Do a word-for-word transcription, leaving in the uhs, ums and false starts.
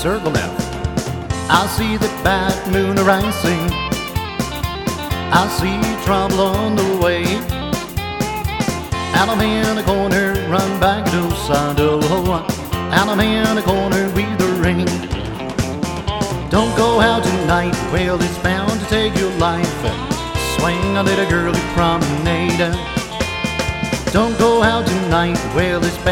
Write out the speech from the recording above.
circle left. I see the bad moon rising, I see trouble on the way, and I'm in a corner, run back to Sando, and I'm in a corner with the rain. Don't go out tonight, well it's bound to take your life. Swing a little girly promenade. Don't go out tonight, well it's bound